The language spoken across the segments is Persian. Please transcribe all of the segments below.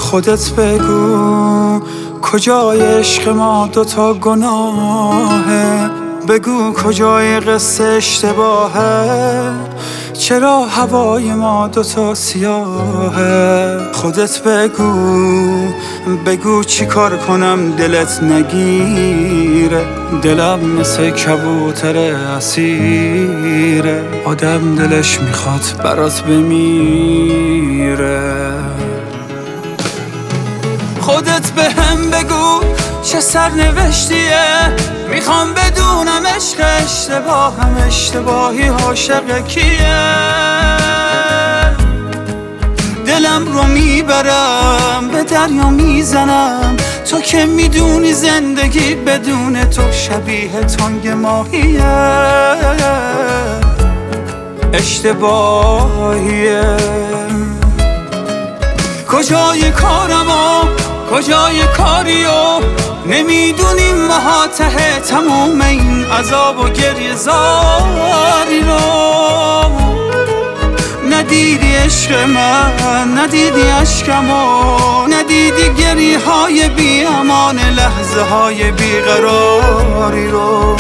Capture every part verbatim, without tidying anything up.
خودت بگو کجای عشق ما دوتا گناهه، بگو کجای قصه اشتباهه، چرا هوای ما دوتا سیاهه. خودت بگو بگو چی کار کنم دلت نگیره، دلم مثل کبوتر اسیره، آدم دلش میخواد برات بمیره. خودت به هم بگو چه سرنوشتیه، میخوام بدونم عشق اشتباهم، اشتباهی عاشق کیه. دلم رو میبرم به دریا میزنم، تو که میدونی زندگی بدون تو شبیه تنگ ماهیه، اشتباهیه. کجای کارمو کجای کاریو نمیدونیم ماها ته تموم این عذاب و گریه زاری رو. ندیدی عشق من، ندیدی عشقمو، ندیدی گریه های بی امان، لحظه های بیقراری رو.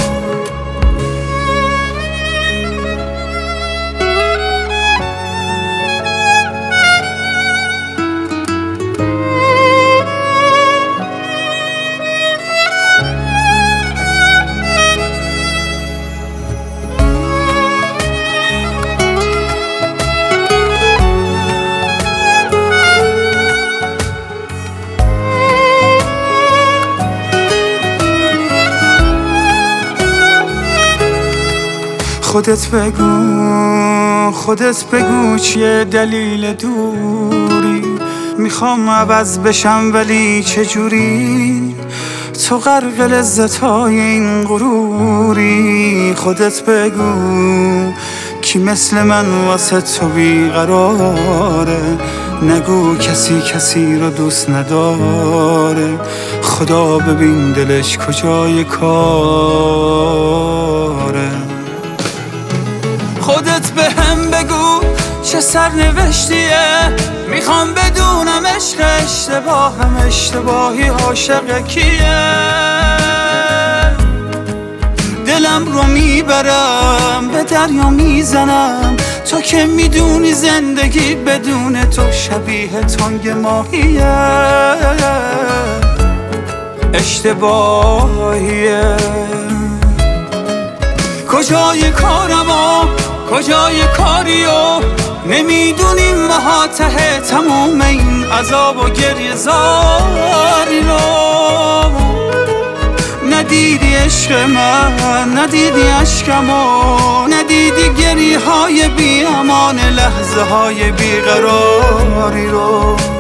خودت بگو خودت بگو چیه دلیل دوری، میخوام عوض بشم ولی چجوری، تو غرق لذتای این غروری. خودت بگو کی مثل من واسه تو بیقراره، نگو کسی کسی رو دوست نداره، خدا ببین دلش کجای کاره. خودت به هم بگو چه سرنوشتیه، میخوام بدونم عشق اشتباهم، اشتباهی عاشق کیه. دلم رو میبرم به دریا میزنم، تو که میدونی زندگی بدون تو شبیه تنگ ماهیه، اشتباهیه. کجای کارمو کجای کاریو نمیدونیم ماها ته تموم این عذاب و گریه زاری رو. ندیدی عشق من، ندیدی عشقمو، ندیدی گریه های بی امان، لحظه های بیقراری رو.